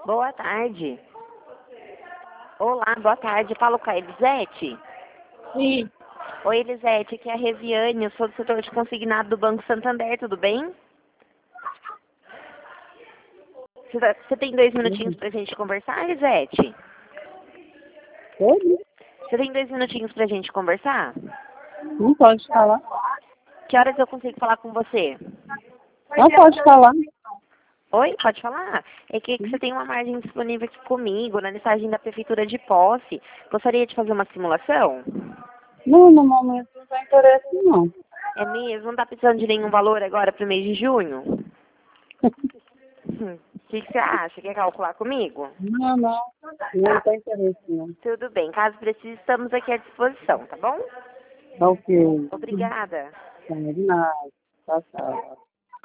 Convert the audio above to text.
Boa tarde. Olá, boa tarde. Falo com a Elisete? Sim. Oi, Elisete, aqui é a Reviane, eu sou do setor de consignado do Banco Santander, tudo bem? Você tem 2 minutinhos pra gente conversar, Elisete? Oi? Você tem 2 minutinhos pra gente conversar? Não pode falar. Que horas eu consigo falar com você? Não pode falar. Oi, pode falar? É que você tem uma margem disponível aqui comigo, na listagem da Prefeitura de Posse. Gostaria de fazer uma simulação? Não, no momento não tem interesse, não. É mesmo? Não tá precisando de nenhum valor agora pro mês de junho? O que você acha? Quer calcular comigo? Não, não. Não tem interesse, não. Tudo bem. Caso precise, estamos aqui à disposição, tá bom? Tá ok. Obrigada. Não é de nada. Tá, tá.